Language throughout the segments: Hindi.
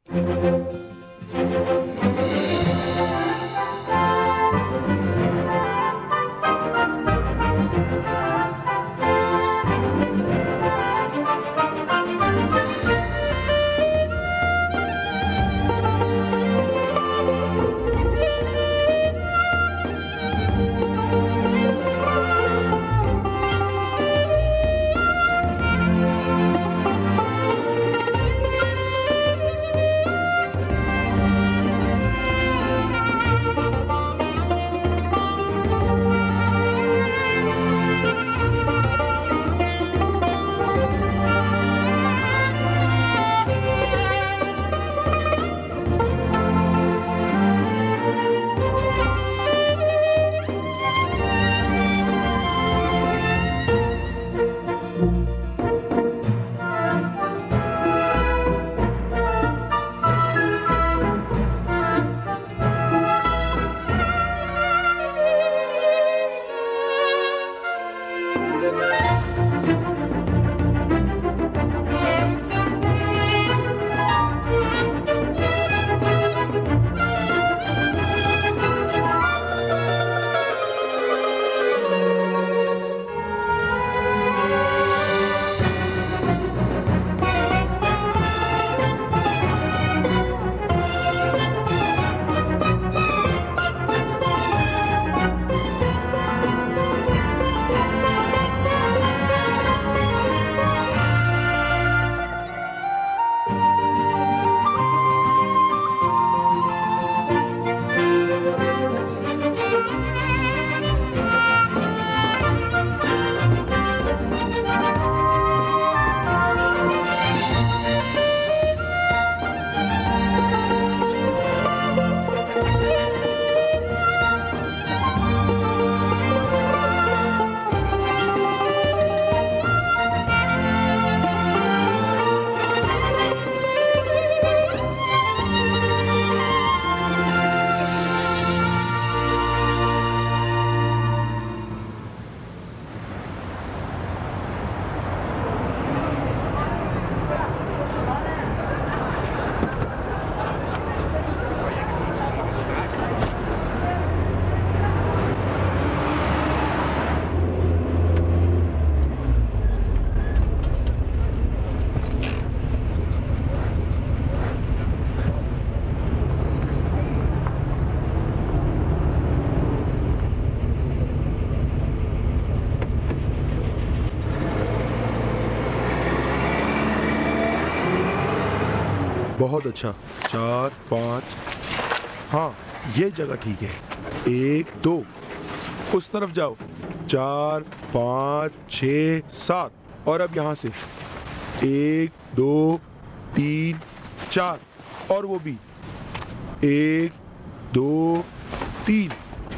बहुत अच्छा। 4 5, हाँ ये जगह ठीक है। 1 2, उस तरफ जाओ। 4 5 6 7, और अब यहाँ से 1 2 3 4, और वो भी 1 2 3।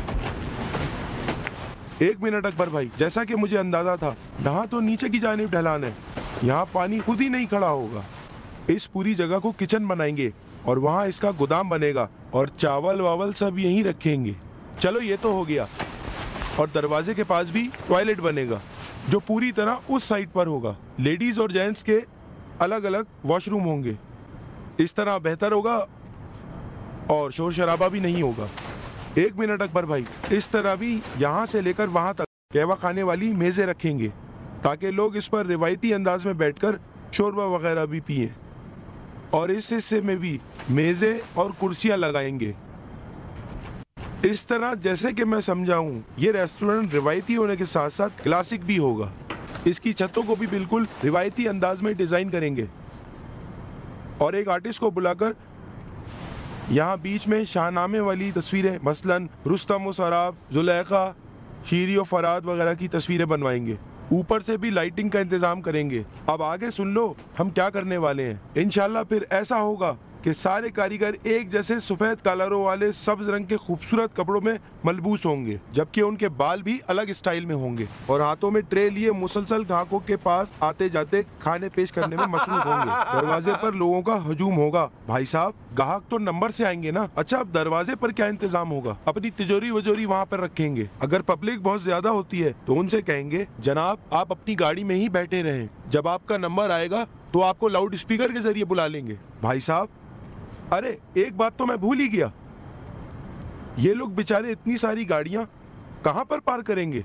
1 मिनट अकबर भाई, जैसा कि मुझे अंदाजा था, यहाँ तो नीचे की जानिब ढलान है, यहाँ पानी खुद ही नहीं खड़ा होगा। इस पूरी जगह को किचन बनाएंगे और वहाँ इसका गोदाम बनेगा और चावल वावल सब यहीं रखेंगे। चलो ये तो हो गया। और दरवाजे के पास भी टॉयलेट बनेगा जो पूरी तरह उस साइड पर होगा। लेडीज और जेंट्स के अलग अलग वॉशरूम होंगे। इस तरह बेहतर होगा और शोर शराबा भी नहीं होगा। 1 मिनट अकबर भाई, इस तरह भी यहाँ से लेकर वहाँ तक कहवा खाने वाली मेज़ें रखेंगे ताकि लोग इस पर रिवायती अंदाज में बैठकर शोरबा वगैरह भी पिए। और इस हिस्से में भी मेज़ें और कुर्सियाँ लगाएंगे। इस तरह जैसे कि मैं समझाऊं, ये रेस्टोरेंट रिवायती होने के साथ साथ क्लासिक भी होगा। इसकी छतों को भी बिल्कुल रिवायती अंदाज में डिज़ाइन करेंगे और एक आर्टिस्ट को बुलाकर यहाँ बीच में शाहनामे वाली तस्वीरें, मसलन रुस्तम और सराब, जुलेखा, शीरी और फराद वगैरह की तस्वीरें बनवाएंगे। ऊपर से भी लाइटिंग का इंतजाम करेंगे। अब आगे सुन लो हम क्या करने वाले हैं। इंशाल्लाह फिर ऐसा होगा कि सारे कारीगर एक जैसे सफेद कलरों वाले सब्ज रंग के खूबसूरत कपड़ों में मलबूस होंगे, जबकि उनके बाल भी अलग स्टाइल में होंगे और हाथों में ट्रे लिए मुसलसल ग्राहकों के पास आते जाते खाने पेश करने में मसरूफ होंगे। दरवाजे पर लोगों का हजूम होगा। भाई साहब, ग्राहक तो नंबर से आएंगे ना। अच्छा, अब दरवाजे पर क्या इंतजाम होगा? अपनी तिजोरी वजोरी वहाँ पर रखेंगे। अगर पब्लिक बहुत ज्यादा होती है तो उनसे कहेंगे, जनाब आप अपनी गाड़ी में ही बैठे रहें, जब आपका नंबर आएगा तो आपको लाउड स्पीकर के जरिए बुला लेंगे। भाई साहब, अरे एक बात तो मैं भूल ही गया, ये लोग बेचारे इतनी सारी गाड़ियां कहां पर पार करेंगे?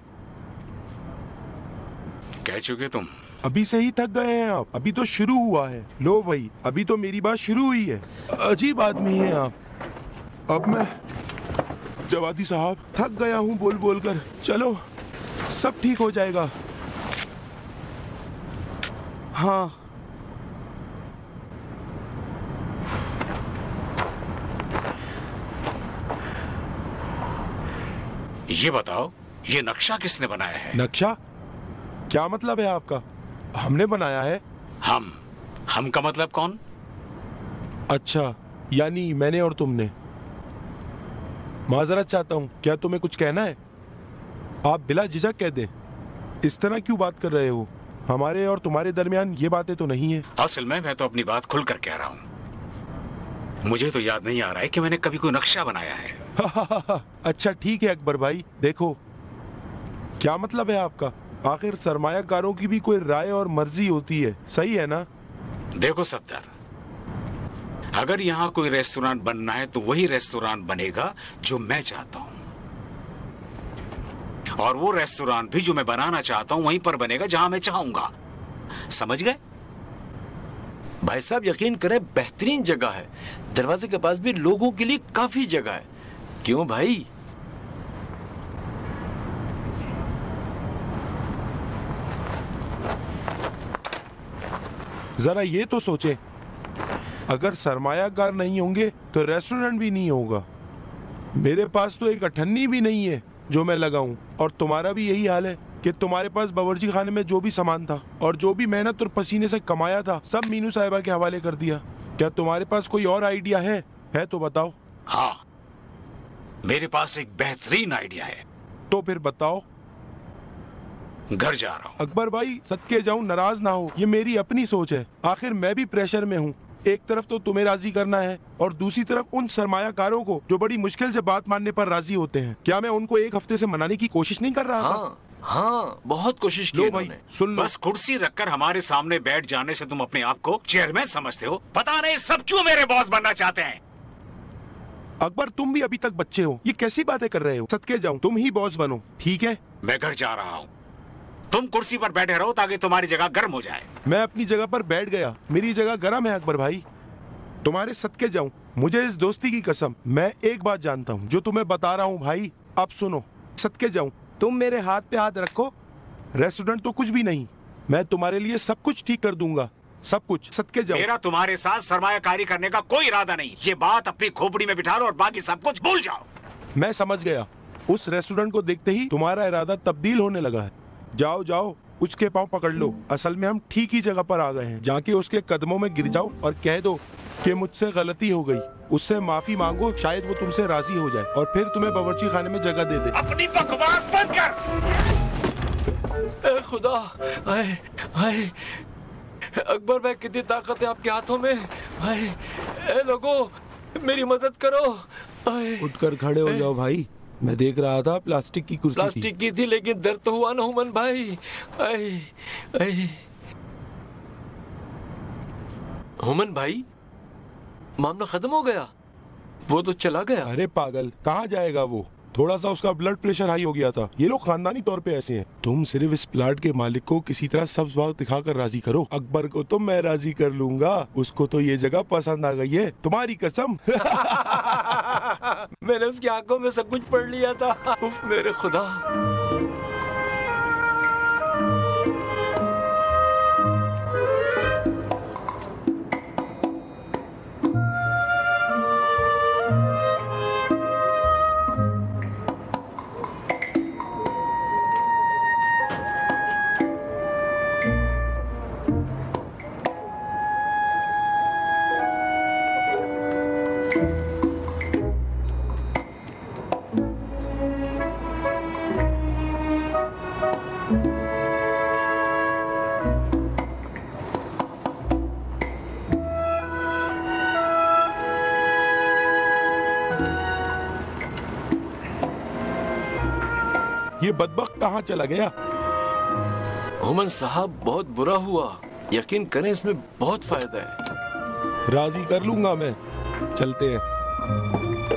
कह चुके तुम। अभी से ही थक गए हैं आप, अभी तो शुरू हुआ है। लो भाई, अभी तो मेरी बात शुरू हुई है। अजीब आदमी है आप। अब मैं जवादी साहब थक गया हूं बोल बोल कर। चलो सब ठीक हो जाएगा। हाँ ये बताओ, ये नक्शा किसने बनाया है? नक्शा? क्या मतलब है आपका? हमने बनाया है? हम का मतलब कौन? अच्छा, यानी मैंने और तुमने। माजरत चाहता हूँ, क्या तुम्हें कुछ कहना है? आप बिला झिझक कह दे। इस तरह क्यों बात कर रहे हो? हमारे और तुम्हारे दरमियान ये बातें तो नहीं है। असल में मैं तो अपनी बात खुलकर कह रहा हूँ। मुझे तो याद नहीं आ रहा है कि मैंने कभी कोई नक्शा बनाया है। अच्छा ठीक है अकबर भाई, देखो क्या मतलब है आपका? आखिर सरमायाकारों की भी कोई राय और मर्जी होती है, सही है ना? देखो सफदर, अगर यहाँ कोई रेस्टोरेंट बनना है तो वही रेस्टोरेंट बनेगा जो मैं चाहता हूँ, और वो रेस्टोरेंट भी जो मैं बनाना चाहता हूँ वहीं पर बनेगा जहां मैं चाहूंगा। समझ गए? भाई साहब यकीन करें, बेहतरीन जगह है। दरवाजे के पास भी लोगों के लिए काफी जगह है। क्यों भाई? जरा ये तो सोचे, अगर सरमायाकार नहीं होंगे तो रेस्टोरेंट भी नहीं होगा। मेरे पास तो एक अठन्नी भी नहीं है जो मैं लगाऊं, और तुम्हारा भी यही हाल है कि तुम्हारे पास बावर्ची खाने में जो भी सामान था और जो भी मेहनत और पसीने से कमाया था सब मीनू साहिबा के हवाले कर दिया। क्या तुम्हारे पास कोई और आइडिया है तो बताओ। हाँ, मेरे पास एक बेहतरीन आइडिया है। तो फिर बताओ। घर जा रहा हूँ। अकबर भाई सदके जाऊं, नाराज ना हो, ये मेरी अपनी सोच है। आखिर मैं भी प्रेशर में हूँ। एक तरफ तो तुम्हें राजी करना है और दूसरी तरफ उन सरमायाकारों को जो बड़ी मुश्किल से बात मानने पर राजी होते हैं। क्या मैं उनको एक हफ्ते से मनाने की कोशिश नहीं कर रहा था? हाँ, बहुत कोशिश की लो भाई सुन लो। बस कुर्सी रखकर हमारे सामने बैठ जाने से तुम अपने आप को चेयरमैन समझते हो? पता नहीं सब क्यों मेरे बॉस बनना चाहते हैं। अकबर तुम भी अभी तक बच्चे हो, ये कैसी बातें कर रहे हो? सदके जाऊं, तुम ही बॉस बनो, ठीक है? मैं घर जा रहा हूँ, तुम कुर्सी पर बैठे रहो ताकि तुम्हारी जगह गर्म हो जाए। मैं अपनी जगह पर बैठ गया, मेरी जगह गर्म है अकबर भाई। तुम्हारे सदके जाऊं, मुझे इस दोस्ती की कसम, मैं एक बात जानता हूं जो तुम्हें बता रहा हूं भाई। अब सुनो, सदके जाऊं, तुम मेरे हाथ पे हाथ रखो। रेस्टोरेंट तो कुछ भी नहीं, मैं तुम्हारे लिए सब कुछ ठीक कर दूंगा, सब कुछ। सदके जाऊं। मेरा तुम्हारे साथ सरमायाकारी करने का कोई इरादा नहीं। ये बात अपनी खोपड़ी में बिठा लो और बाकी सब कुछ भूल जाओ। मैं समझ गया, उस रेस्टोरेंट को देखते ही तुम्हारा इरादा तब्दील होने लगा है। जाओ जाओ, उसके पांव पकड़ लो। असल में हम ठीक ही जगह पर आ गए हैं। जाके उसके कदमों में गिर जाओ और कह दो कि मुझसे गलती हो गई। उससे माफी मांगो, शायद वो तुमसे राजी हो जाए और फिर तुम्हें बावर्ची खाने में जगह दे दे। अपनी बकवास बंद कर। ए खुदा, आए, आए, अकबर भाई कितनी ताकत है आपके हाथों में। आए, ए लोगो, मेरी मदद करो। आए, उठकर खड़े हो जाओ भाई। मैं देख रहा था प्लास्टिक की कुर्सी प्लास्टिक की थी, लेकिन दर्द तो हुआ ना हुमन भाई। आए, आए। हुमन भाई, मामला खत्म हो गया? वो तो चला गया। अरे पागल, कहाँ जाएगा वो? थोड़ा सा उसका ब्लड प्रेशर हाई हो गया था। ये लोग खानदानी तौर पे ऐसे हैं। तुम सिर्फ इस प्लाट के मालिक को किसी तरह सब्ज भाव दिखाकर राजी करो। अकबर को तो मैं राजी कर लूंगा, उसको तो ये जगह पसंद आ गई है, तुम्हारी कसम। मैंने उसकी आंखों में सब कुछ पढ़ लिया था। उफ मेरे खुदा। ये बदबख्त कहाँ चला गया? हुमन साहब बहुत बुरा हुआ। यकीन करें, इसमें बहुत फायदा है। राजी कर लूंगा मैं, चलते हैं।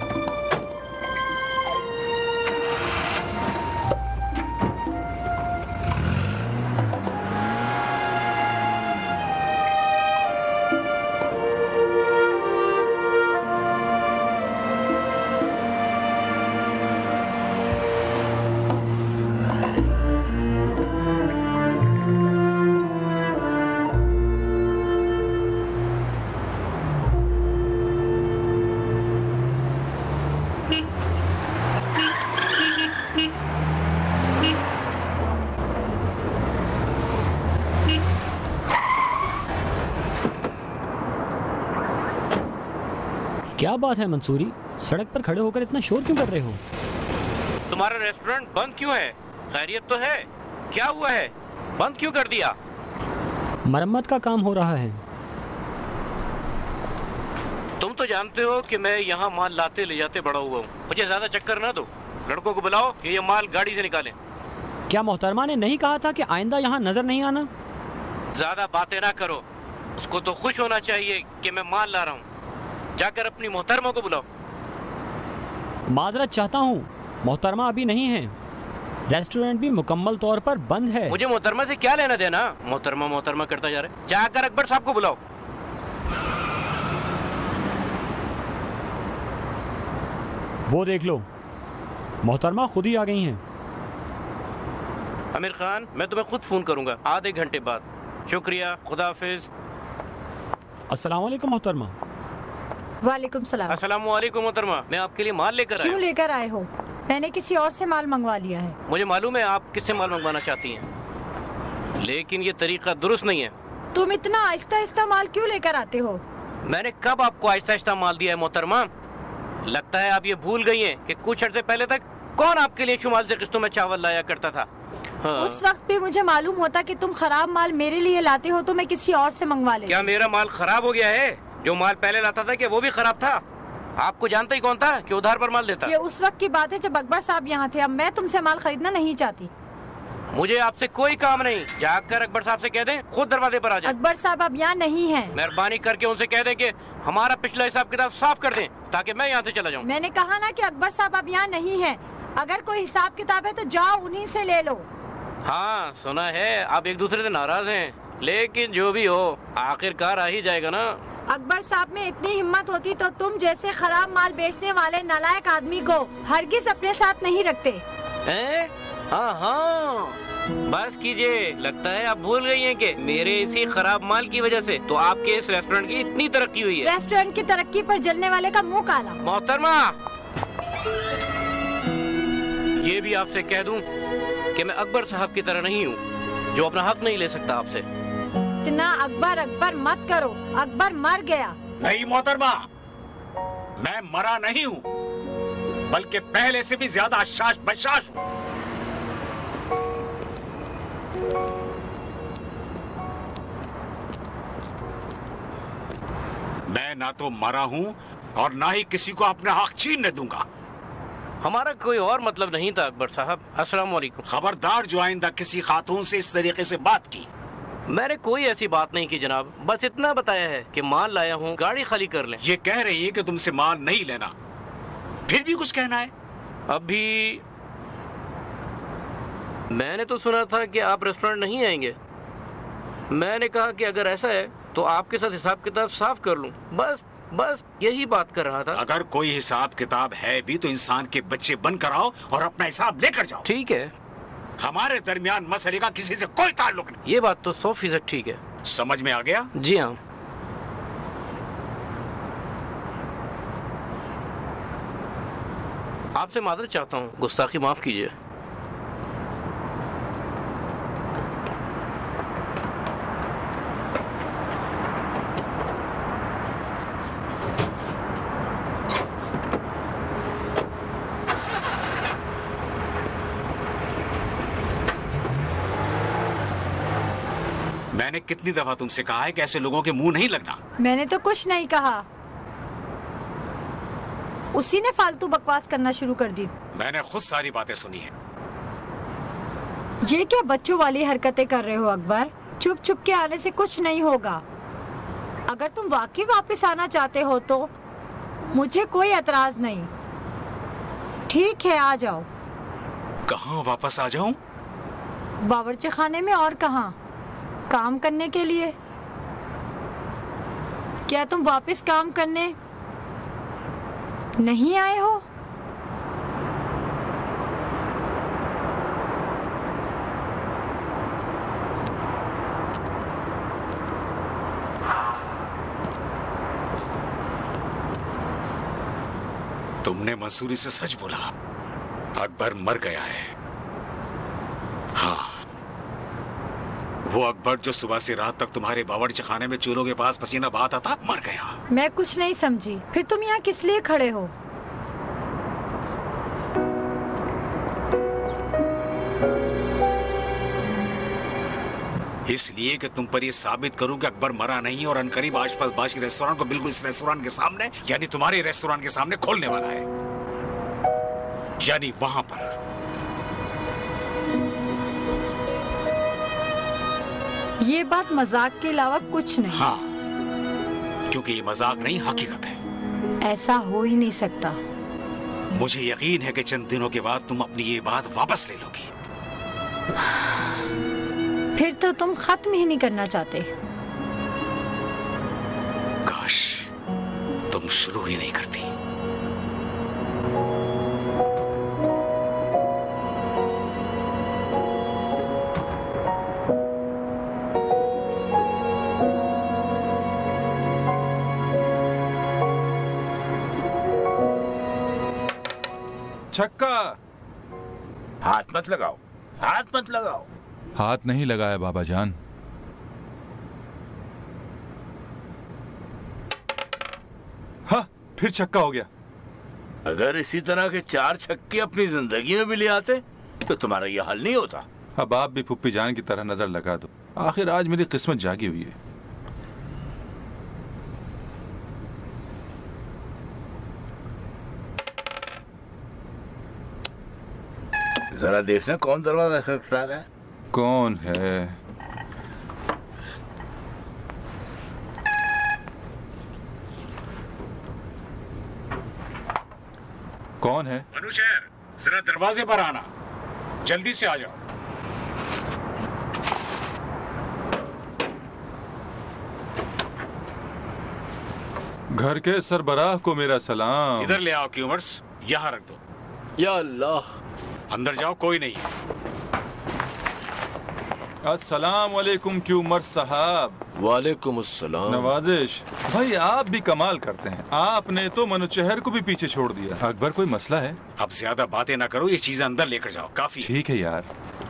क्या बात है मंसूरी, सड़क पर खड़े होकर इतना शोर क्यों कर रहे हो? तुम्हारा रेस्टोरेंट बंद क्यों है? खैरियत तो है? क्या हुआ है? बंद क्यों कर दिया? मरम्मत का काम हो रहा है। तुम तो जानते हो कि मैं यहाँ माल लाते ले जाते बड़ा हुआ हूँ। मुझे ज्यादा चक्कर ना दो। लड़कों को बुलाओ कि ये माल गाड़ी से निकालें। क्या मोहतरमा ने नहीं कहा था कि आइंदा यहाँ नजर नहीं आना? ज्यादा बातें ना करो। उसको तो खुश होना चाहिए कि मैं माल ला रहा हूँ। जाकर अपनी मोहतरमा को बुलाओ। माजरत चाहता हूँ, मोहतरमा अभी नहीं है। रेस्टोरेंट भी मुकम्मल तौर पर बंद है। मुझे मोहतरमा से क्या लेना देना? मोहतरमा मोहतरमा करता जा रहे। जाकर अकबर साहब को बुलाओ। वो देख लो, मोहतरमा खुद ही आ गई हैं। आमिर खान, मैं तुम्हें खुद फोन करूंगा आधे घंटे बाद। शुक्रिया, खुदा हाफिज। अस्सलाम वालेकुम मोहतरमा। वालेकुम सलाम। अस्सलाम वालेकुम मोहतरमा, मैं आपके लिए माल लेकर आया क्यों हूँ। लेकर आए हो? मैंने किसी और से माल मंगवा लिया है। मुझे मालूम है आप किससे माल मंगवाना चाहती हैं, लेकिन ये तरीका दुरुस्त नहीं है। तुम इतना आहिस्ता आहिस्ता माल क्यों लेकर आते हो? मैंने कब आपको आहिस्ता आहिस्ता माल दिया है मोहतरमा? लगता है आप ये भूल गई हैं कि कुछ अर्से पहले तक कौन आपके लिए शुमाल से किस्तों में चावल लाया करता था। हाँ। उस वक्त भी मुझे मालूम होता कि तुम खराब माल मेरे लिए लाते हो तो मैं किसी और से मंगवा लेती। क्या मेरा माल खराब हो गया है? जो माल पहले लाता था कि वो भी खराब था? आपको जानता ही कौन था कि उधार पर माल देता? ये उस वक्त की बात है जब अकबर साहब यहाँ थे। अब मैं तुमसे माल खरीदना नहीं चाहती। मुझे आपसे कोई काम नहीं। जाकर अकबर साहब से कह दें खुद दरवाजे पर आ जाए। अकबर साहब अब यहाँ नहीं है। मेहरबानी करके उनसे कह दें कि हमारा पिछला हिसाब किताब साफ कर दें ताकि मैं यहाँ से चला जाऊँ। मैंने कहा ना कि अकबर साहब अब यहाँ नहीं है। अगर कोई हिसाब किताब है तो जाओ उन्हीं से ले लो। हाँ सुना है आप एक दूसरे से नाराज हैं, लेकिन जो भी हो आखिरकार आ ही जाएगा ना। अकबर साहब में इतनी हिम्मत होती तो तुम जैसे खराब माल बेचने वाले नालायक आदमी को हरगिज अपने साथ नहीं रखते। हैं? हाँ हाँ, बस कीजिए। लगता है आप भूल गई हैं कि मेरे इसी खराब माल की वजह से तो आपके इस रेस्टोरेंट की इतनी तरक्की हुई है। रेस्टोरेंट की तरक्की पर जलने वाले का मुंह काला। मोहतरमा, ये भी आपसे कह दूं कि मैं अकबर साहब की तरह नहीं हूँ जो अपना हक नहीं ले सकता आपसे। इतना अकबर अकबर मत करो। अकबर मर गया। नहीं मोहतरमा, मैं मरा नहीं हूँ, बल्कि पहले से भी ज्यादा शाश बशाश हूँ। मैं ना तो मरा हूँ और ना ही किसी को अपना हक छीनने दूंगा। हमारा कोई और मतलब नहीं था अकबर साहब। अस्सलाम वालेकुम। खबरदार जो आइंदा किसी खातून से इस तरीके से बात की। मैंने कोई ऐसी बात नहीं की जनाब, बस इतना बताया है कि माल लाया हूँ, गाड़ी खाली कर लें। ये कह रही है कि तुमसे माल नहीं लेना, फिर भी कुछ कहना है? अभी मैंने तो सुना था कि आप रेस्टोरेंट नहीं आएंगे। मैंने कहा कि अगर ऐसा है तो आपके साथ हिसाब किताब साफ कर लूं। बस यही बात कर रहा था। अगर कोई हिसाब किताब है भी तो इंसान के बच्चे बनकर आओ और अपना हिसाब लेकर जाओ। ठीक है, हमारे दरमियान मसले का किसी से कोई ताल्लुक नहीं। ये बात तो 100% ठीक है। समझ में आ गया? जी हाँ। आपसे माजरत चाहता हूँ, गुस्ताखी माफ कीजिए। मैंने कितनी दफा तुमसे कहा है कि ऐसे लोगों के मुंह नहीं लगना। मैंने तो कुछ नहीं कहा, उसी ने फालतू बकवास करना शुरू कर दी। मैंने खुद सारी बातें सुनी है। ये क्या बच्चों वाली हरकतें कर रहे हो अकबर? चुप चुप के आने से कुछ नहीं होगा। अगर तुम वाकई वापस आना चाहते हो तो मुझे कोई एतराज नहीं। ठीक है, आ जाओ। कहाँ वापस आ जाऊं? बावर्ची खाने में, और कहाँ? काम करने के लिए। क्या तुम वापस काम करने नहीं आए हो? तुमने मंसूरी से सच बोला, अकबर मर गया है। हाँ, वो अकबर जो सुबह से रात तक तुम्हारे बावर्ची खाने में चूल्हों के पास पसीना बहाता था, मर गया। मैं कुछ नहीं समझी। फिर तुम यहाँ किस लिए खड़े हो? इसलिए कि तुम पर ये साबित करूं कि अकबर मरा नहीं और अनकरीब आसपास बाशी रेस्टोरेंट को बिल्कुल इस रेस्टोरेंट के सामने, यानी तुम्हारे रेस्टोरेंट के सामने खोलने वाला है। यानी वहां पर। ये बात मजाक के अलावा कुछ नहीं। हाँ, क्योंकि ये मजाक नहीं, हकीकत है। ऐसा हो ही नहीं सकता। मुझे यकीन है कि चंद दिनों के बाद तुम अपनी ये बात वापस ले लोगी। फिर तो तुम खत्म ही नहीं करना चाहते। काश तुम शुरू ही नहीं करती। छक्का। हाथ मत लगाओ, हाथ मत लगाओ। हाथ नहीं लगाया बाबा जान। हाँ, फिर छक्का हो गया। अगर इसी तरह के 4 छक्के अपनी जिंदगी में भी ले आते तो तुम्हारा यह हाल नहीं होता। अब आप भी फुप्पी जान की तरह नजर लगा दो। आखिर आज मेरी किस्मत जागी हुई है। जरा देखना कौन दरवाजा खटखटा रहा है। कौन है? कौन है? अनुचर, जरा दरवाजे पर आना, जल्दी से आ जाओ। घर के सरबराह को मेरा सलाम। इधर ले आओ क्यूमर्स, यहाँ रख दो। या अल्लाह। अंदर जाओ, कोई नहीं है। अस्सलाम वालेकुम क्यूमर साहब। वालेकुम अस्सलाम। नवाजिश भाई, आप भी कमाल करते हैं। आपने तो मनोचहर को भी पीछे छोड़ दिया। अकबर, कोई मसला है? अब ज्यादा बातें ना करो, ये चीजें अंदर लेकर जाओ, काफी। ठीक है यार।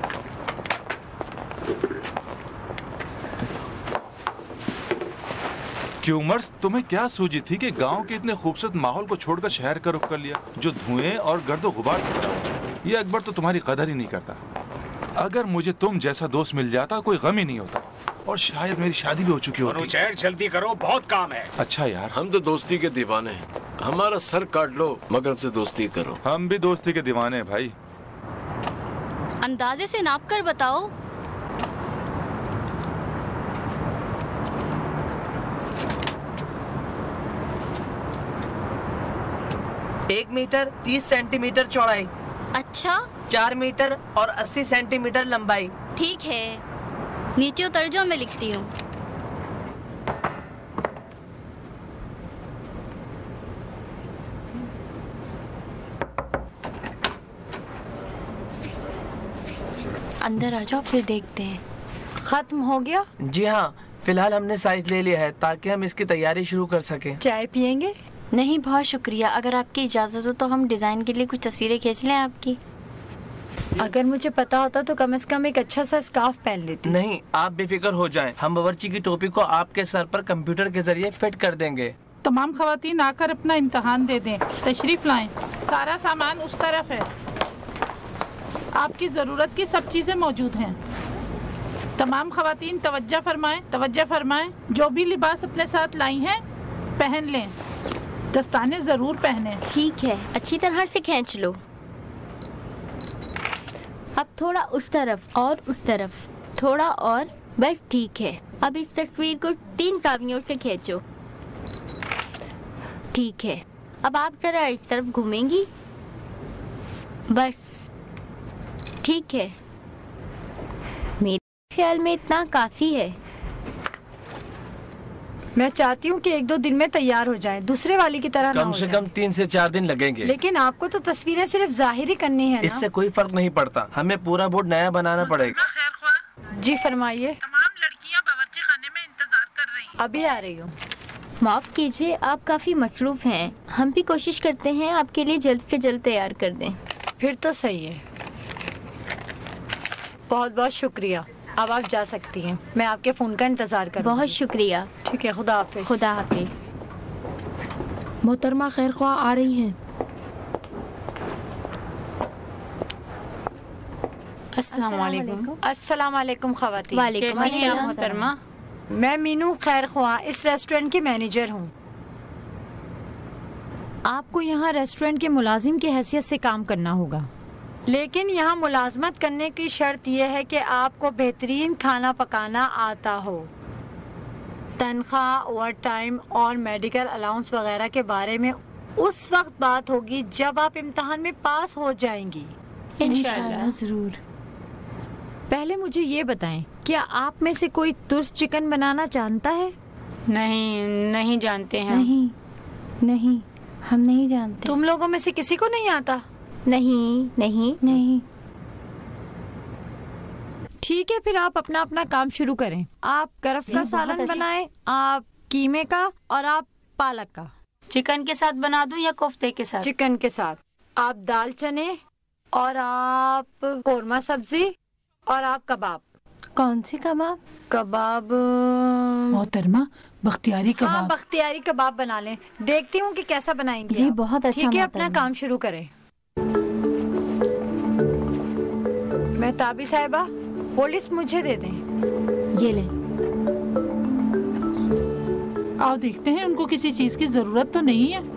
क्यूमर्स, तुम्हें क्या सूझी थी कि गांव के इतने खूबसूरत माहौल को छोड़कर शहर का रुख कर लिया, जो धुएं और गर्दो गुबार से भरा हुआ? ये अकबर तो तुम्हारी कदर ही नहीं करता। अगर मुझे तुम जैसा दोस्त मिल जाता, कोई गम ही नहीं होता, और शायद मेरी शादी भी हो चुकी होती। अनुचर, जल्दी करो, बहुत काम है। अच्छा यार। हम तो दोस्ती के दीवाने हैं। हमारा सर काट लो मगर हमसे दोस्ती करो। हम भी दोस्ती के दीवाने हैं भाई। अंदाजे से नाप कर बताओ। एक मीटर 30 सेंटीमीटर चौड़ाई। अच्छा, 4 मीटर और 80 सेंटीमीटर लंबाई। ठीक है, नीचे उतर जाओ, मैं लिखती हूँ। अंदर आ जाओ, फिर देखते हैं। खत्म हो गया? जी हाँ, फिलहाल हमने साइज ले लिया है ताकि हम इसकी तैयारी शुरू कर सकें। चाय पियेंगे? नहीं, बहुत शुक्रिया। अगर आपकी इजाजत हो तो हम डिजाइन के लिए कुछ तस्वीरें खींच लें आपकी। अगर मुझे पता होता तो कम से कम एक अच्छा सा स्कार्फ पहन लेती। नहीं, आप बेफिक्र हो जाएं। हम बावर्ची की टोपी को आपके सर पर कंप्यूटर के जरिए फिट कर देंगे। तमाम खवातीन आकर अपना इम्तिहान दे दें। तशरीफ लाएं। सारा सामान उस तरफ है। आपकी जरूरत की सब चीजें मौजूद हैं। तमाम खवातीन तवज्जो फरमाएं, तवज्जो फरमाएं। जो भी लिबास अपने साथ लाई हैं पहन लें। दस्ताने जरूर पहने। ठीक है, अच्छी तरह से खींच लो। अब थोड़ा उस तरफ और उस तरफ, थोड़ा और, बस ठीक है। अब इस तस्वीर को 3 जावियों से खींचो। ठीक है, अब आप जरा इस तरफ घूमेंगी? बस ठीक है, मेरे ख्याल में इतना काफी है। मैं चाहती हूँ कि 1-2 दिन में तैयार हो जाए, दूसरे वाली की तरह ना कम हो से जाए। कम 3 से 4 दिन लगेंगे। लेकिन आपको तो तस्वीरें सिर्फ जाहिर ही करनी है ना? इससे कोई फर्क नहीं पड़ता, हमें पूरा बोर्ड नया बनाना पड़ेगा। जी फरमाइए। तमाम लड़कियां बावर्ची खाने में इंतजार कर रही हैं। अभी आ रही हूँ। माफ कीजिए, आप काफी मसरूफ हैं। हम भी कोशिश करते हैं आपके लिए जल्द से जल्द तैयार कर दें। फिर तो सही है, बहुत बहुत शुक्रिया। अब आप जा सकती हैं, मैं आपके फोन का इंतजार करूँगी। बहुत शुक्रिया। ठीक है, खुदा हाफिज। खुदा हाफिज। मोहतरमा खैर ख्वाह आ रही हैं। अस्सलाम वालेकुम। अस्सलाम वालेकुम खवातीन। कैसी हैं आप मोहतरमा? मैं मीनू खैर ख्वाह इस रेस्टोरेंट की मैनेजर हूँ। आपको यहाँ रेस्टोरेंट के मुलाजिम की हैसियत से काम करना होगा, लेकिन यहाँ मुलाजमत करने की शर्त यह है कि आपको बेहतरीन खाना पकाना आता हो। तनख्वाह, ओवर टाइम और मेडिकल अलाउंस वगैरह के बारे में उस वक्त बात होगी जब आप इम्तिहान में पास हो जाएंगी। इंशाअल्लाह जरूर। पहले मुझे ये बताएं, क्या आप में से कोई तुर्स चिकन बनाना जानता है? नहीं जानते हैं। नहीं, हम नहीं जानते। तुम लोगों में से किसी को नहीं आता? नहीं। ठीक है, फिर आप अपना अपना काम शुरू करें। आप करफ का सालन बनाएं, आप कीमे का और आप पालक का। चिकन के साथ बना दूं या कोफ्ते के साथ? चिकन के साथ। आप दाल चने और आप कोरमा सब्जी और आप कबाब। कौन से कबाब? कबाब मोहतरमा बख्तियारी कबाब। हाँ, बख्तियारी कबाब बना लें। देखती हूँ कि कैसा बनाएंगी जी, आप। बहुत अच्छा। ठीक है, अपना काम शुरू करें। मैं ताबी साहिबा, वो लिस्ट मुझे दे दें। ये ले। आओ देखते हैं उनको किसी चीज की जरूरत तो नहीं है।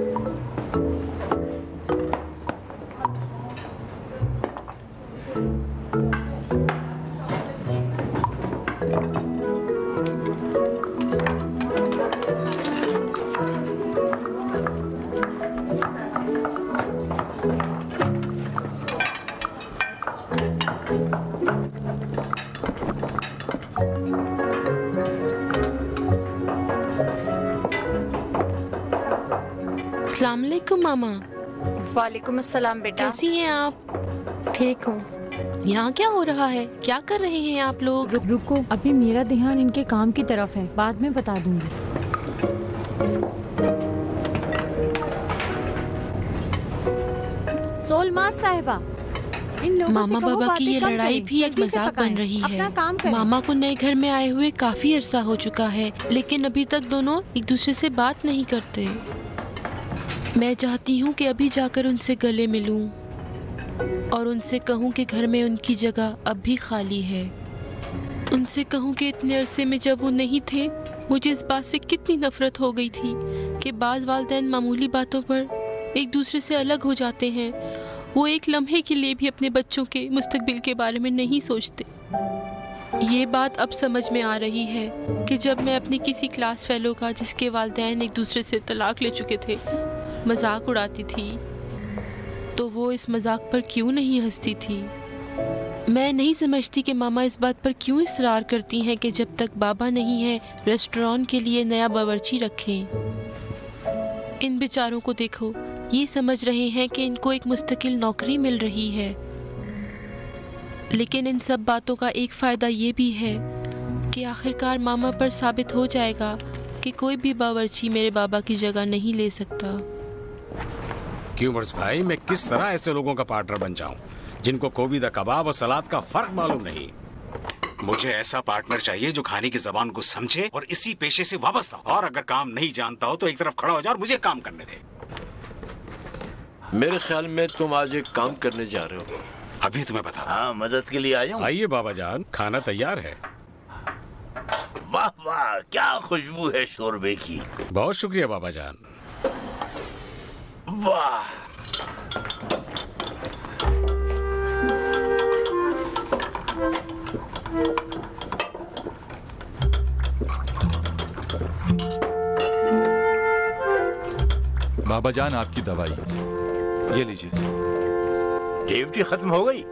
अस्सलाम वालेकुम मामा। वालेकुम अस्सलाम बेटा। कैसी हैं आप? ठीक हूँ। यहाँ क्या हो रहा है? क्या कर रहे हैं आप लोग? रुको, अभी मेरा ध्यान इनके काम की तरफ है, बाद में बता दूंगी। सोलमास साहिबा, इन लोगों मामा से कहो बाबा की ये बातें कम लड़ाई करें, भी एक जल्दी से मजाक पकाएं, बन रही है। अपना काम करें। मामा को नए घर में आए हुए काफी अरसा हो चुका है, लेकिन अभी तक दोनों एक दूसरे से बात नहीं करते। मैं चाहती हूँ कि अभी जाकर उनसे गले मिलूं और उनसे कहूँ कि घर में उनकी जगह अब भी खाली है। उनसे कहूँ कि इतने अरसे में जब वो नहीं थे, मुझे इस बात से कितनी नफरत हो गई थी कि बाज़ वालिदैन मामूली बातों पर एक दूसरे से अलग हो जाते हैं। वो एक लम्हे के लिए भी अपने बच्चों के मुस्तकबिल के बारे में नहीं सोचते। ये बात अब समझ में आ रही है कि जब मैं अपनी किसी क्लास फेलो का, जिसके वालिदैन एक दूसरे से तलाक ले चुके थे, मजाक उड़ाती थी, तो वो इस मजाक पर क्यों नहीं हंसती थी। मैं नहीं समझती कि मामा इस बात पर क्यों इसरार करती हैं कि जब तक बाबा नहीं है रेस्टोरेंट के लिए नया बावर्ची रखें। इन बेचारों को देखो, ये समझ रहे हैं कि इनको एक मुस्तकिल नौकरी मिल रही है, लेकिन इन सब बातों का एक फ़ायदा ये भी है कि आखिरकार मामा पर साबित हो जाएगा कि कोई भी बावर्ची मेरे बाबा की जगह नहीं ले सकता। क्यों वर्ष भाई, मैं किस तरह ऐसे लोगों का पार्टनर बन जाऊं जिनको कोबीदा कबाब और सलाद का फर्क मालूम नहीं। मुझे ऐसा पार्टनर चाहिए जो खाने की जबान को समझे और इसी पेशे से वाबस्ता हो, और अगर काम नहीं जानता हो तो एक तरफ खड़ा हो जाए और मुझे काम करने दे। मेरे ख्याल में तुम आज एक काम करने जा रहे हो। अभी तुम्हें बता। हाँ, मदद के लिए आया हूँ। आइए बाबा जान, खाना तैयार है। वाह वाह, क्या खुशबू है शोरबे की। बहुत शुक्रिया बाबा जान। वाह, बाबा जान आपकी दवाई, ये लीजिए। ड्यूटी खत्म हो गई?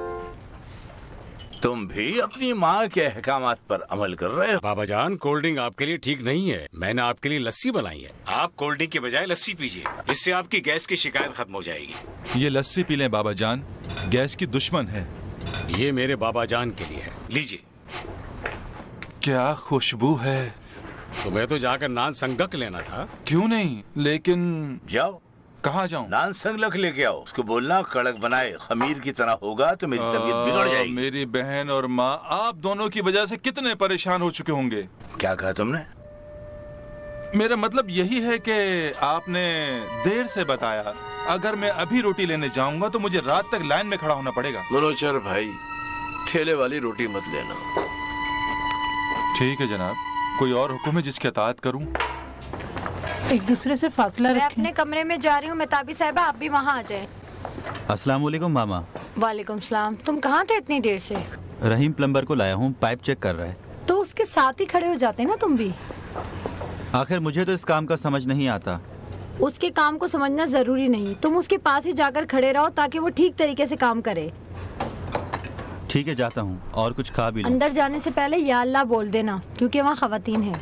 तुम भी अपनी माँ के अहकामात पर अमल कर रहे हो। बाबा जान, कोल्ड ड्रिंक आपके लिए ठीक नहीं है। मैंने आपके लिए लस्सी बनाई है, आप कोल्ड ड्रिंक के बजाय लस्सी पीजिए, इससे आपकी गैस की शिकायत खत्म हो जाएगी। ये लस्सी पी लें बाबा जान, गैस की दुश्मन है। ये मेरे बाबा जान के लिए है, लीजिए। क्या खुशबू है। तुम्हें तो जाकर नान संगक लेना था। क्यों नहीं, लेकिन जाओ। कहाँ जाऊँ? नान संगलक लेके आओ, उसको बोलना कड़क बनाए, खमीर की तरह होगा तो मेरी तबीयत बिगड़ जाएगी। मेरी बहन और माँ, आप दोनों की वजह से कितने परेशान हो चुके होंगे। क्या कहा तुमने? मेरा मतलब यही है कि आपने देर से बताया। अगर मैं अभी रोटी लेने जाऊंगा तो मुझे रात तक लाइन में खड़ा होना पड़ेगा। मनोचर भाई, ठेले वाली रोटी मत लेना। ठीक है जनाब, कोई और हुक्म है जिसकी इताअत करूं? एक दूसरे से फासला मैं रखें। अपने कमरे में जा रही हूँ, मेहताबी साहिबा आप भी वहाँ आ जाए। अस्सलाम वालेकुम मामा। वालेकुम सलाम। तुम कहाँ थे इतनी देर से? रहीम प्लम्बर को लाया हूँ, पाइप चेक कर रहा है। तो उसके साथ ही खड़े हो जाते ना तुम भी। आखिर मुझे तो इस काम का समझ नहीं आता। उसके काम को समझना जरूरी नहीं, तुम उसके पास ही जाकर खड़े रहो ताकि वो ठीक तरीके से काम करे। ठीक है, जाता हूँ और कुछ खा भी लूं। अंदर जाने से पहले या अल्लाह बोल देना, क्योंकि वहाँ खवातीन है।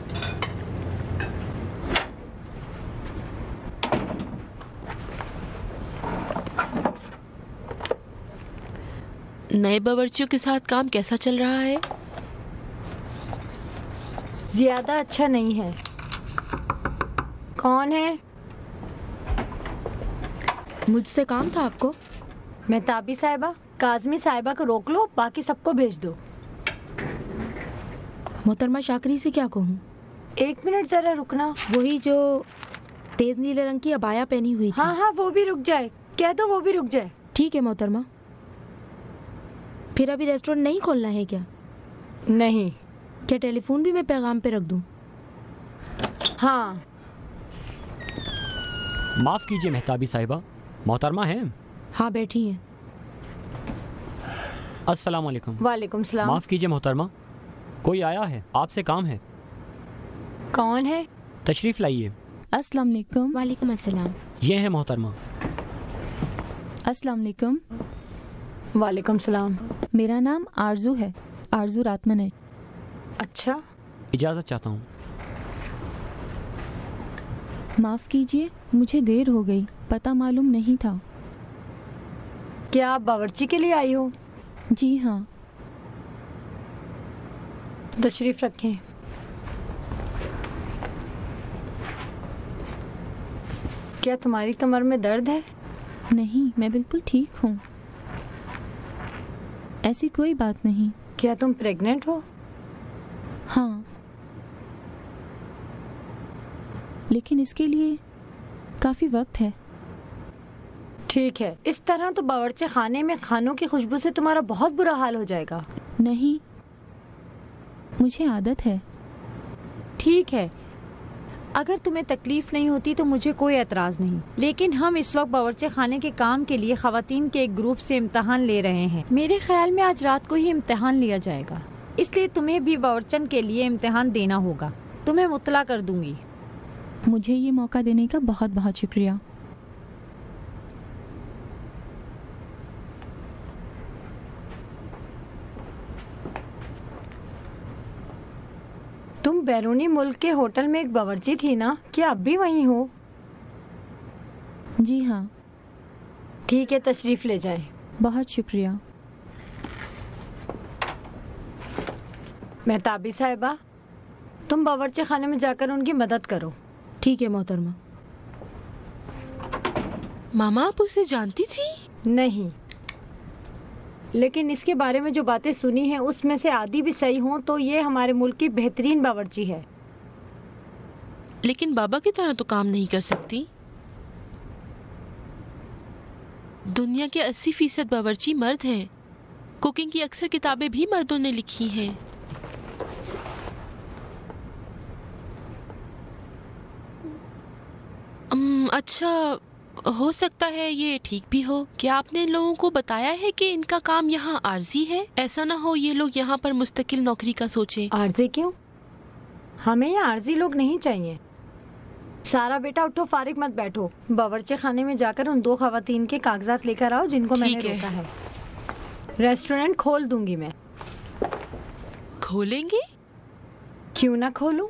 नए बावर्चियों के साथ काम कैसा चल रहा है? ज्यादा अच्छा नहीं है। कौन है? मुझसे काम था आपको? मेहताबी साहिबा, काजमी साहिबा को रोक लो, बाकी सबको भेज दो। मोहतरमा शाकरी से क्या कहूँ? 1 मिनट जरा रुकना। वही जो तेज नीले रंग की अबाया पहनी हुई थी। हाँ हाँ, वो भी रुक जाए, कह दो वो भी रुक जाए। ठीक है मोहतरमा। फिर अभी रेस्टोरेंट नहीं खोलना है क्या? नहीं। क्या टेलीफोन भी मैं पैगाम पे रख दूं? हाँ। माफ कीजिए मेहताबी साहिबा, मोहतरमा हैं? हाँ बैठी हैं। अस्सलाम वालेकुम। वालेकुम सलाम। माफ कीजिए मोहतरमा, कोई आया है, आपसे काम है। कौन है? तशरीफ लाइए। अस्सलाम वालेकुम। वालेकुम अस्सलाम। ये है मोहतरमा। अस्सलाम वालेकुम। वालेकुम सलाम। मेरा नाम आरजू है, आरजू रातमन है। अच्छा। इजाजत चाहता हूँ। माफ कीजिए, मुझे देर हो गई, पता मालूम नहीं था। क्या आप बावर्ची के लिए आई हो? जी हाँ। तशरीफ रखें। क्या तुम्हारी कमर में दर्द है? नहीं, मैं बिल्कुल ठीक हूँ, ऐसी कोई बात नहीं। क्या तुम प्रेग्नेंट हो? हाँ, लेकिन इसके लिए काफी वक्त है। ठीक है, इस तरह तो बावर्ची खाने में खानों की खुशबू से तुम्हारा बहुत बुरा हाल हो जाएगा। नहीं, मुझे आदत है। ठीक है, अगर तुम्हें तकलीफ नहीं होती तो मुझे कोई एतराज नहीं, लेकिन हम इस वक्त बावर्ची खाने के काम के लिए खवातीन के एक ग्रुप से इम्तिहान ले रहे हैं। मेरे ख्याल में आज रात को ही इम्तिहान लिया जाएगा, इसलिए तुम्हें भी बावर्चन के लिए इम्तिहान देना होगा। तुम्हें मुतला कर दूंगी। मुझे ये मौका देने का बहुत बहुत शुक्रिया। तुम बैरूनी मुल्क के होटल में एक बावर्ची थी ना, क्या अब भी वहीं हो? जी हाँ। ठीक है, तशरीफ ले जाए। बहुत शुक्रिया। मेहताबी साहिबा, तुम बावर्ची खाने में जाकर उनकी मदद करो। ठीक है मोहतरमा। मामा आप उसे जानती थी? नहीं, लेकिन इसके बारे में जो बातें सुनी हैं उसमें से आधी भी सही हों तो ये हमारे मुल्क की बेहतरीन बावर्ची है। लेकिन बाबा की तरह तो काम नहीं कर सकती। दुनिया के 80% बावर्ची मर्द हैं। कुकिंग की अक्सर किताबें भी मर्दों ने लिखी हैं। अच्छा, हो सकता है ये ठीक भी हो। क्या आपने इन लोगों को बताया है कि इनका काम यहाँ आर्जी है? ऐसा ना हो ये लोग यहाँ पर मुस्तकिल नौकरी का सोचें। आर्जी क्यों? हमें यहाँ आर्जी लोग नहीं चाहिए। सारा बेटा उठो, फारिग मत बैठो। बावर्ची खाने में जाकर उन 2 खवातीन के कागजात लेकर आओ जिनको मैंने रोका है। रेस्टोरेंट खोल दूंगी मैं। खोलेंगे? क्यों ना खोलूं?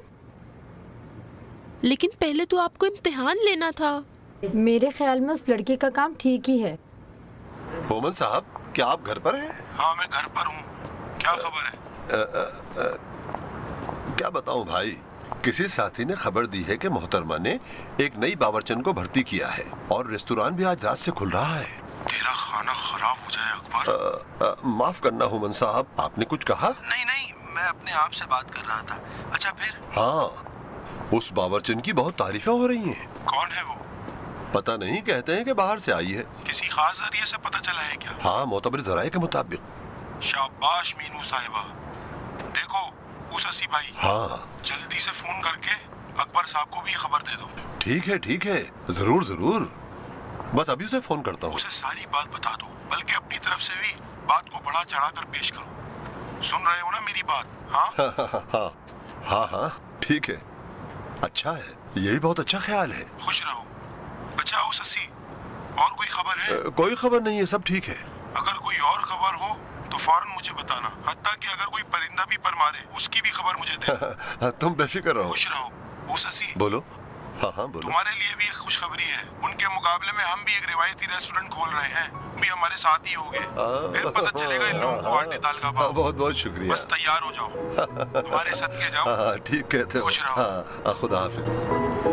लेकिन पहले तो आपको इम्तिहान लेना था। मेरे ख्याल में उस लड़के का काम ठीक ही है। मोहम्मद साहब, क्या आप घर पर हैं? हाँ, मैं घर पर हूँ। क्या खबर है? क्या बताऊं भाई, किसी साथी ने खबर दी है कि मोहतरमा ने एक नई बावर्चन को भर्ती किया है और रेस्तोरां भी आज रात से खुल रहा है। तेरा खाना खराब हो जाए अकबर। माफ करना हुमन साहब, आपने कुछ कहा? नहीं नहीं, मैं अपने आप से बात कर रहा था। अच्छा फिर? हाँ, उस बावर्चन की बहुत तारीफें हो रही हैं। कौन है वो? पता नहीं, कहते हैं कि बाहर से आई है। किसी खास जरिए से पता चला है क्या? हाँ, मोतबर जराये के मुताबिक। शाबाश मीनू साहिबा। देखो उसी भाई, हाँ, जल्दी से फोन करके अकबर साहब को भी खबर दे दो। ठीक है, जरूर जरूर। बस अभी उसे फोन करता हूँ। उसे सारी बात बता दो, बल्कि अपनी तरफ से भी बात को बढ़ा चढ़ा कर पेश करो। सुन रहे हो ना मेरी बात? हाँ हाँ, ठीक है। अच्छा है, ये भी बहुत अच्छा ख्याल है। खुश रहो। अच्छा उसी, और कोई खबर है? कोई खबर नहीं है, सब ठीक है। अगर कोई और खबर हो तो फौरन मुझे बताना। हत्ता कि अगर कोई परिंदा भी पर मारे उसकी भी खबर मुझे दे। तुम बेफिक्र रहो। खुश रहो। उसी, बोलो। हाँ बोलो। तुम्हारे लिए भी एक खुशखबरी है। उनके मुकाबले में हम भी एक रिवायती रेस्टोरेंट खोल रहे हैं। भी हमारे साथ ही होगे। फिर पता चलेगा इन लोगों को आटे दाल का भाव। बहुत बहुत शुक्रिया। बस तैयार हो जाओ। तुम्हारे सदके जाओ। हाँ, ठीक कहते हो। खुश रहो। खुदा हाफिज।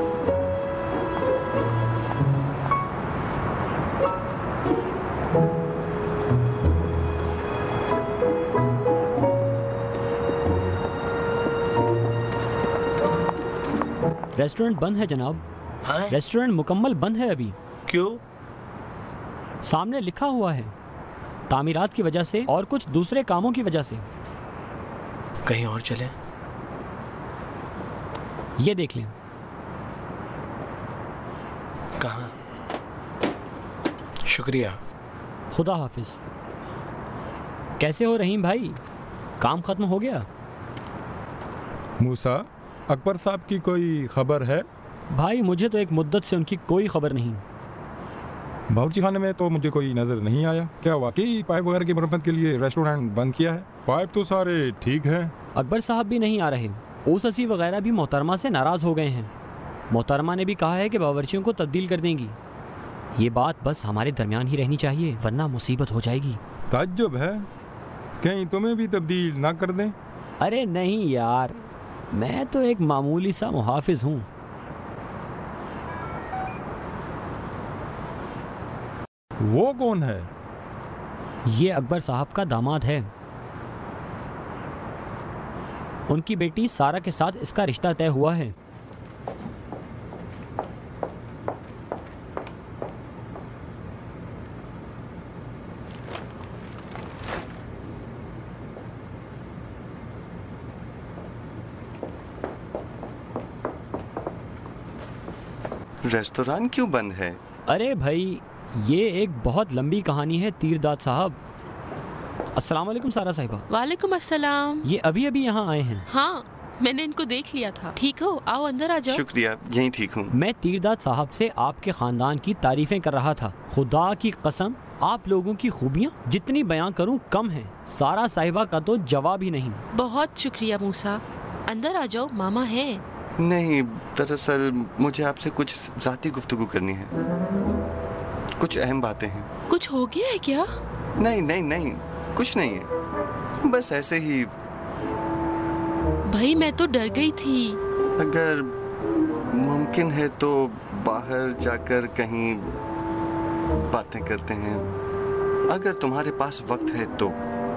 रेस्टोरेंट बंद है जनाब। हाँ? रेस्टोरेंट मुकम्मल बंद है अभी। क्यों? सामने लिखा हुआ है, तामीरात की वजह से और कुछ दूसरे कामों की वजह से। कहीं और चले? ये देख लें। कहाँ? शुक्रिया। खुदा हाफिज। कैसे हो रहीम भाई, काम खत्म हो गया? मूसा, अकबर साहब की कोई खबर है? भाई मुझे तो एक मुद्दत से उनकी कोई खबर नहीं। बावर्ची खाने में तो मुझे कोई नजर नहीं आया। क्या वाकई पाइप वगैरह की मरम्मत के लिए रेस्टोरेंट बंद किया है? पाइप तो सारे ठीक हैं। अकबर साहब भी नहीं आ रहे। ओससी वगैरह भी मोहतरमा से नाराज हो गए हैं। मोहतरमा ने भी कहा है कि बावर्चियों को तब्दील कर देंगी। ये बात बस हमारे दरमियान ही रहनी चाहिए, वरना मुसीबत हो जाएगी। ताज्जुब है, कहीं तुम्हें भी तब्दील ना कर दें? अरे नहीं यार, मैं तो एक मामूली सा मुहाफिज हूँ। वो कौन है? ये अकबर साहब का दामाद है। उनकी बेटी सारा के साथ इसका रिश्ता तय हुआ है। रेस्टोरेंट क्यों बंद है? अरे भाई, ये एक बहुत लंबी कहानी है तीरदाद साहब। अस्सलाम वालेकुम सारा साहिबा। वालेकुम अस्सलाम। ये अभी अभी यहाँ आए हैं। हाँ, मैंने इनको देख लिया था। ठीक हो, आओ अंदर आ जाओ। शुक्रिया, यहीं ठीक हूँ। मैं तीरदाद साहब से आपके खानदान की तारीफें कर रहा था। खुदा की कसम, आप लोगों की खूबियाँ जितनी बयां करूँ कम है। सारा साहिबा का तो जवाब ही नहीं। बहुत शुक्रिया मूसा, अंदर आ जाओ, मामा है। नहीं, दरअसल मुझे आपसे कुछ जाती गुफ्तगू करनी है। कुछ अहम बातें हैं। कुछ हो गया है क्या? नहीं नहीं नहीं, कुछ नहीं है, बस ऐसे ही। भाई मैं तो डर गई थी। अगर मुमकिन है तो बाहर जाकर कहीं बातें करते हैं, अगर तुम्हारे पास वक्त है तो।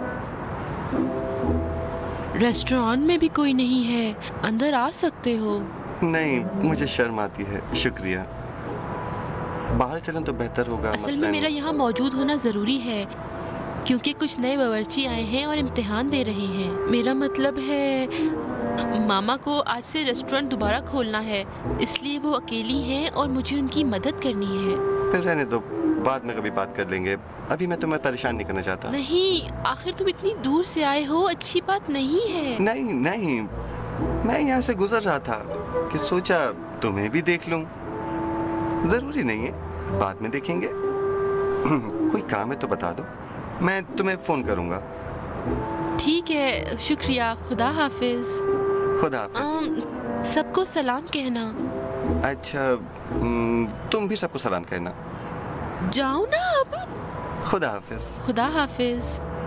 रेस्टोरेंट में भी कोई नहीं है, अंदर आ सकते हो। नहीं, मुझे शर्म आती है। शुक्रिया। बाहर चलें तो बेहतर होगा। असल में मेरा यहाँ मौजूद होना जरूरी है, क्योंकि कुछ नए बावर्ची आए हैं और इम्तिहान दे रहे हैं। मेरा मतलब है मामा को आज से रेस्टोरेंट दोबारा खोलना है, इसलिए वो अकेली हैं और मुझे उनकी मदद करनी है। फिर रहने दो, बाद में कभी बात कर लेंगे। अभी मैं तुम्हें परेशान नहीं करना चाहता। नहीं, आखिर तुम इतनी दूर से आए हो, अच्छी बात नहीं है। नहीं नहीं, मैं यहाँ से गुजर रहा था कि सोचा तुम्हें भी देख लूं। जरूरी नहीं है, बाद में देखेंगे। कोई काम है तो बता दो, मैं तुम्हें फोन करूंगा। ठीक है, शुक्रिया। खुदा हाफिज। खुदा हाफिज। सबको सलाम कहना। अच्छा, तुम भी सबको सलाम कहना। जाओ ना अब। खुदा हाफिज। खुदा हाफिज।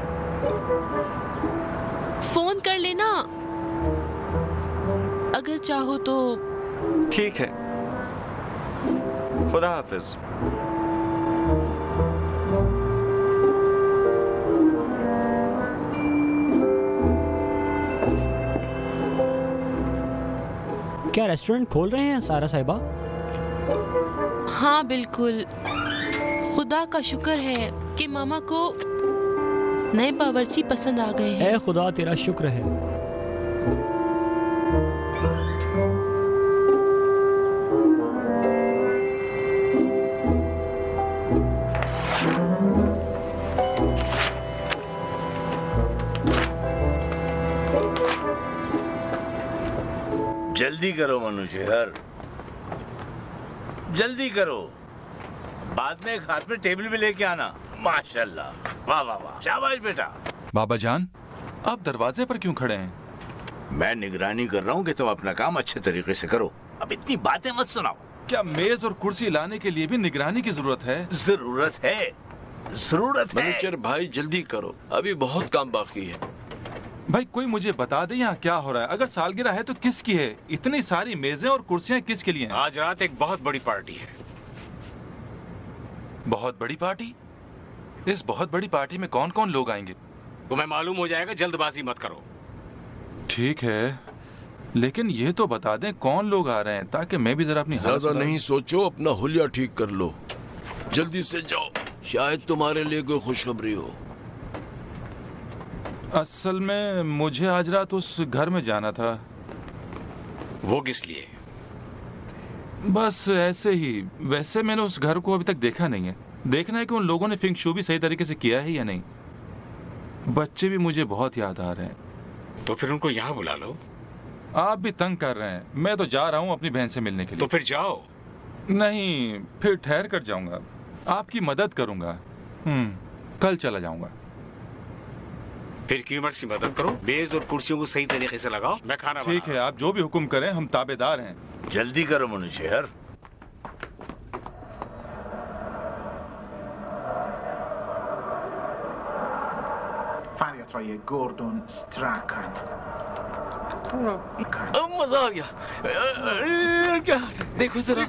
फोन कर लेना अगर चाहो तो। ठीक है, खुदा हाफिज। क्या रेस्टोरेंट खोल रहे हैं सारा साहिबा? हाँ बिल्कुल। खुदा का शुक्र है कि मामा को नए बावर्ची पसंद आ गए हैं। ऐ खुदा तेरा शुक्र है। जल्दी करो मनुष्य, जल्दी करो। बाद में एक हाथ में टेबल भी लेके आना। माशाल्लाह, वाह वाह वाह, शाबाश बेटा। बाबा जान, आप दरवाजे पर क्यों खड़े हैं? मैं निगरानी कर रहा हूँ कि तुम अपना काम अच्छे तरीके से करो। अब इतनी बातें मत सुनाओ। क्या मेज और कुर्सी लाने के लिए भी निगरानी की जरूरत है? जरूरत है, जरूरत है। मैनेजर भाई जल्दी करो, अभी बहुत काम बाकी है। भाई कोई मुझे बता दे यहाँ क्या हो रहा है। अगर सालगिरह है तो किसकी है? इतनी सारी मेजें और कुर्सियाँ किसके लिए हैं? आज रात एक बहुत बड़ी पार्टी है। बहुत बड़ी पार्टी? इस बहुत बड़ी पार्टी में कौन कौन लोग आएंगे? तुम्हें मालूम हो जाएगा, जल्दबाजी मत करो। ठीक है, लेकिन ये तो बता दें कौन लोग आ रहे हैं, ताकि मैं भी जरा अपनी ज्यादा नहीं सोचो, अपना हुलिया ठीक कर लो। जल्दी से जाओ, शायद तुम्हारे लिए कोई खुशखबरी हो। असल में मुझे आज रात उस घर में जाना था। वो किस लिए? बस ऐसे ही। वैसे मैंने उस घर को अभी तक देखा नहीं है। देखना है कि उन लोगों ने फिंग शू भी सही तरीके से किया है या नहीं। बच्चे भी मुझे बहुत याद आ रहे हैं। तो फिर उनको यहाँ बुला लो। आप भी तंग कर रहे हैं। मैं तो जा रहा हूँ अपनी बहन से मिलने के लिए। तो फिर जाओ। नहीं, फिर ठहर कर जाऊंगा। आपकी मदद करूंगा। कल चला जाऊंगा। फिर क्यूमर्स की मदद करो, मेज और कुर्सियों को सही तरीके से लगाओ। मैं खाना ठीक है, आप जो भी हुक्म करें, हम ताबेदार हैं। जल्दी करो मनुष्य। Gordon Strachan. मजा आ गया। क्या देखो जरा।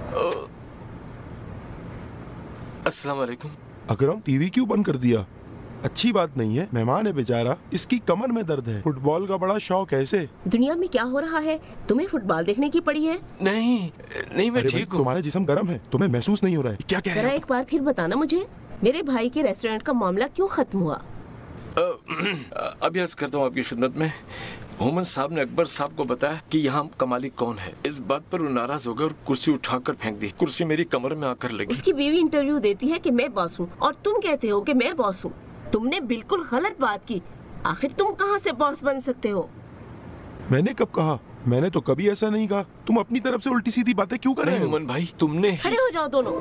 अस्सलाम वालेकुम। अकरम, टीवी क्यों बंद कर दिया? अच्छी बात नहीं है, मेहमान है बेचारा, इसकी कमर में दर्द है। फुटबॉल का बड़ा शौक है इसे। दुनिया में क्या हो रहा है? तुम्हें फुटबॉल देखने की पड़ी है? नहीं मैं ठीक हूँ। तुम्हारा जिस्म गर्म है, तुम्हें महसूस नहीं हो रहा है? क्या कह रहे हैं? एक बार फिर बताना मुझे, मेरे भाई के रेस्टोरेंट का मामला क्यों खत्म हुआ? अभी अर्ज करता हूँ आपकी खिदमत में। हुमन साहब ने अकबर साहब को बताया कि यहाँ का मालिक कौन है। इस बात पर वो नाराज हो गए और कुर्सी उठाकर फेंक दी। कुर्सी मेरी कमर में आकर लगी। उसकी बीवी इंटरव्यू देती है कि मैं बॉस हूँ और तुम कहते हो कि मैं बॉस हूँ। तुमने बिल्कुल गलत बात की। आखिर तुम कहाँ से बॉस बन सकते हो? मैंने कब कहा? मैंने तो कभी ऐसा नहीं कहा। तुम अपनी तरफ से उल्टी सीधी बातें क्यों कर रहे हो? हुमन भाई, तुमने खड़े हो जाओ दोनों।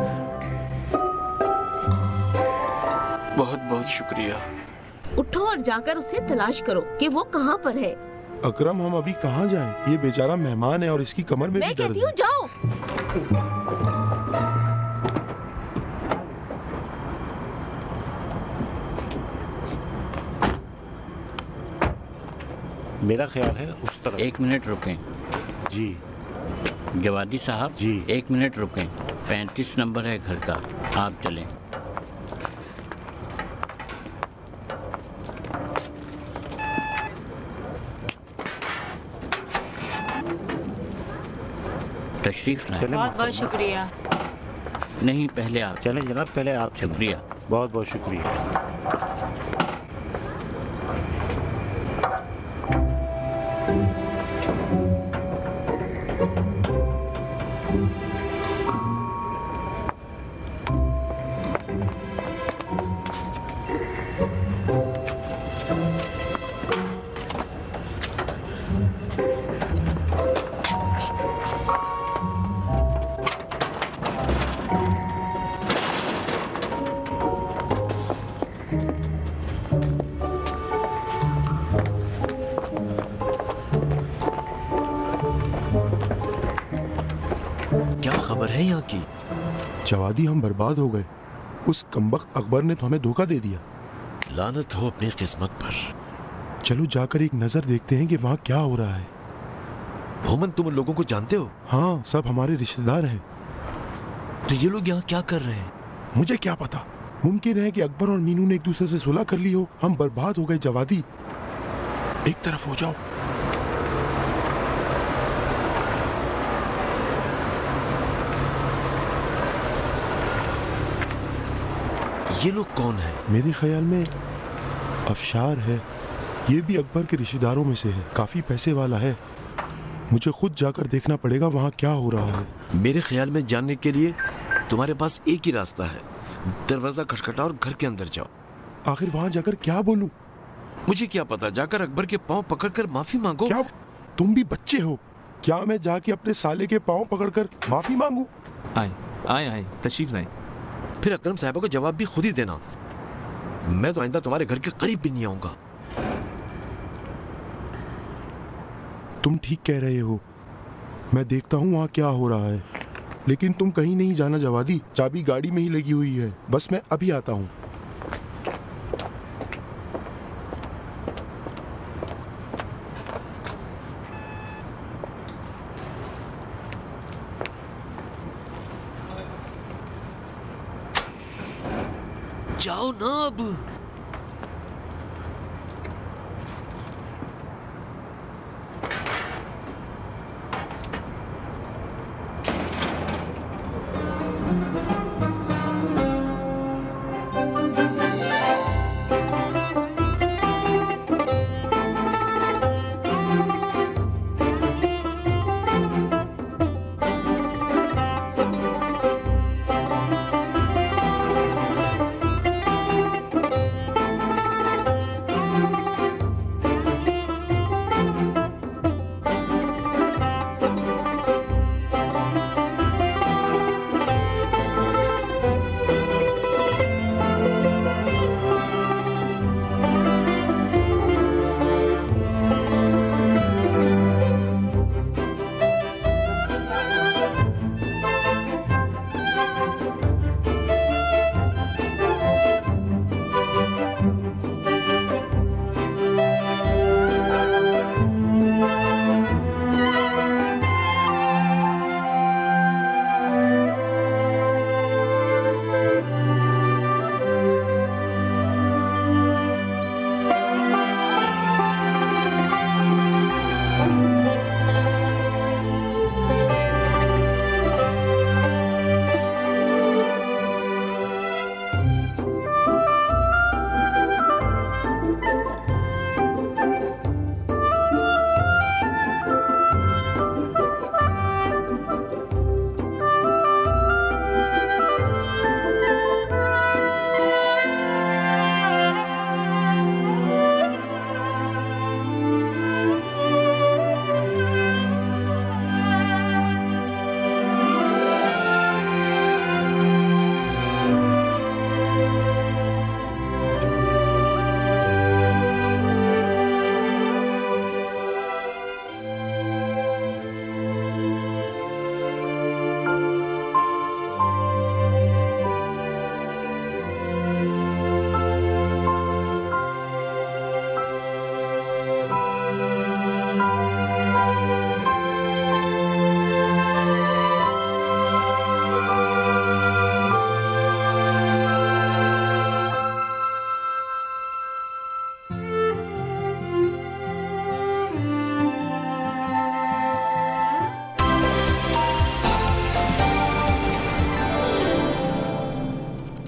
बहुत बहुत शुक्रिया। उठो और जाकर उसे तलाश करो कि वो कहाँ पर है। अकरम, हम अभी कहाँ जाएं? ये बेचारा मेहमान है और इसकी कमर में भी दर्द है। मैं कहती हूँ जाओ। मेरा ख्याल है उस तरफ। 1 मिनट रुकें। जी जवादी साहब जी, 1 मिनट रुकें। 35 नंबर है घर का, आप चलें। तशरीफ लाए। बहुत बहुत शुक्रिया। नहीं, पहले आप चलें जनाब, पहले आप। शुक्रिया, बहुत बहुत शुक्रिया। क्या खबर है यहाँ की? जवादी, हम बर्बाद हो गए। उस कमबख्त अकबर ने तो हमें धोखा दे दिया। लानत हो अपनी किस्मत पर। चलो जाकर एक नजर देखते हैं कि वहाँ क्या हो रहा है। मोहम्मद, तुम उन लोगों को जानते हो? हाँ, सब हमारे रिश्तेदार हैं। तो ये लोग यहाँ क्या कर रहे हैं? मुझे क्या पता। मुमकिन है कि अकबर और मीनू ने एक दूसरे से सुलह कर ली हो। हम बर्बाद हो गए जवादी। एक तरफ हो जाओ। ये लोग कौन है? मेरे ख्याल में अफशार है। ये भी अकबर के रिश्तेदारों में से है। काफी पैसे वाला है। मुझे खुद जाकर देखना पड़ेगा वहाँ क्या हो रहा है। मेरे ख्याल में जानने के लिए तुम्हारे पास एक ही रास्ता है। दरवाजा खटखटाओ और घर के अंदर जाओ। आखिर वहाँ जाकर क्या बोलूं? मुझे क्या पता। जाकर अकबर के पांव पकड़कर माफी मांगो। क्या तुम भी बच्चे हो? क्या मैं जाके अपने साले के पांव पकड़कर माफी मांगू? आए आए आए, तशरीफ लाए। फिर अकरम साहब को जवाब भी खुद ही देना। मैं तो आइंदा तुम्हारे घर के करीब भी नहीं आऊंगा। तुम ठीक कह रहे हो। मैं देखता हूँ वहाँ क्या हो रहा है। लेकिन तुम कहीं नहीं जाना जवादी। चाबी गाड़ी में ही लगी हुई है। बस मैं अभी आता हूँ। जाओ ना अब।